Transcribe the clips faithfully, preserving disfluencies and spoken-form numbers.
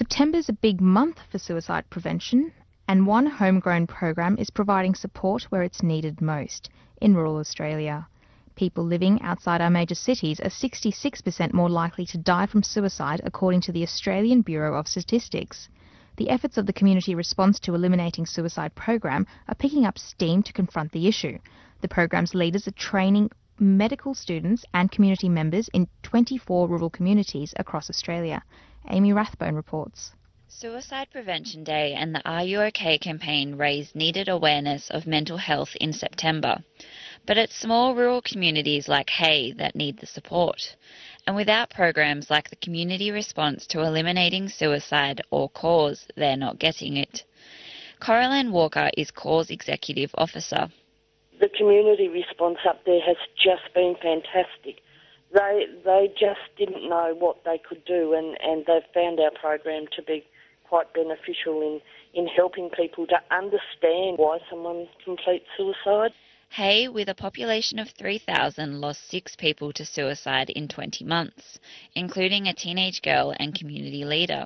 September's a big month for suicide prevention, and one homegrown program is providing support where it's needed most, in rural Australia. People living outside our major cities are sixty-six percent more likely to die from suicide, according to the Australian Bureau of Statistics. The efforts of the Community Response to Eliminating Suicide program are picking up steam to confront the issue. The program's leaders are training medical students and community members in twenty-four rural communities across Australia. Amy Rathbone reports. Suicide Prevention Day and the Are You OK campaign raised needed awareness of mental health in September. But it's small rural communities like Hay that need the support. And without programs like the Community Response to Eliminating Suicide, or CAUSE, they're not getting it. Coraline Walker is CAUSE Executive Officer. The community response up there has just been fantastic. They they just didn't know what they could do, and, and they've found our program to be quite beneficial in, in helping people to understand why someone completes suicide. Hay, with a population of three thousand, lost six people to suicide in twenty months, including a teenage girl and community leader.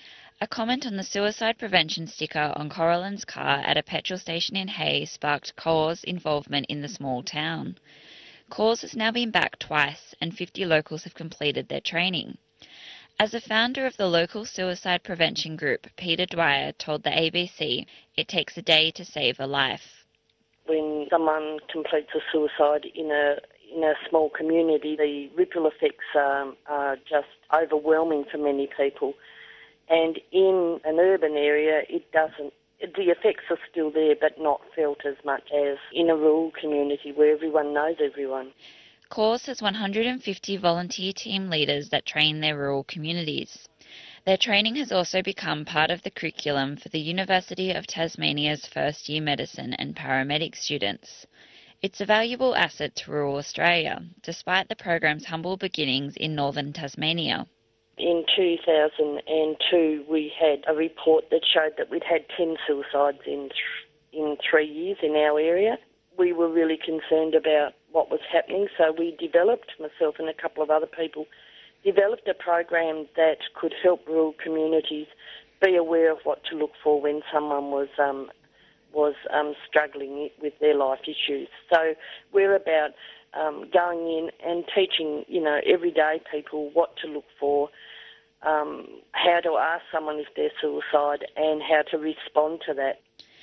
A comment on the suicide prevention sticker on Coraline's car at a petrol station in Hay sparked CAUSE involvement in the small town. CAUSE has now been back twice, and fifty locals have completed their training. As a founder of the local suicide prevention group, Peter Dwyer told the A B C it takes a day to save a life. When someone completes a suicide in a in a small community, the ripple effects um, are just overwhelming for many people. And in an urban area, it doesn't. The effects are still there, but not felt as much as in a rural community where everyone knows everyone. CAUSE has one hundred fifty volunteer team leaders that train their rural communities. Their training has also become part of the curriculum for the University of Tasmania's first-year medicine and paramedic students. It's a valuable asset to rural Australia, despite the program's humble beginnings in northern Tasmania. In two thousand two, we had a report that showed that we'd had ten suicides in th- in three years in our area. We were really concerned about what was happening, so we developed, myself and a couple of other people, developed a program that could help rural communities be aware of what to look for when someone was um, was um, struggling with their life issues. So we're about um, going in and teaching, you know, everyday people what to look for, um, how to ask someone if they're suicide, and how to respond to that.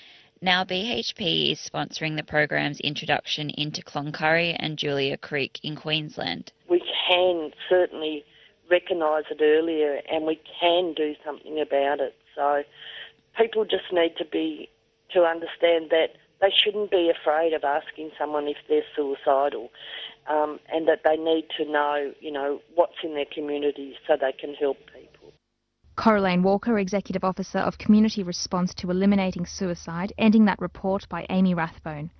Now B H P is sponsoring the program's introduction into Cloncurry and Julia Creek in Queensland. We can certainly recognise it earlier, and we can do something about it. So people just need to be to understand that they shouldn't be afraid of asking someone if they're suicidal, um, and that they need to know, you know, what's in their community so they can help people. Coraline Walker, Executive Officer of Community Response to Eliminating Suicide, ending that report by Amy Rathbone.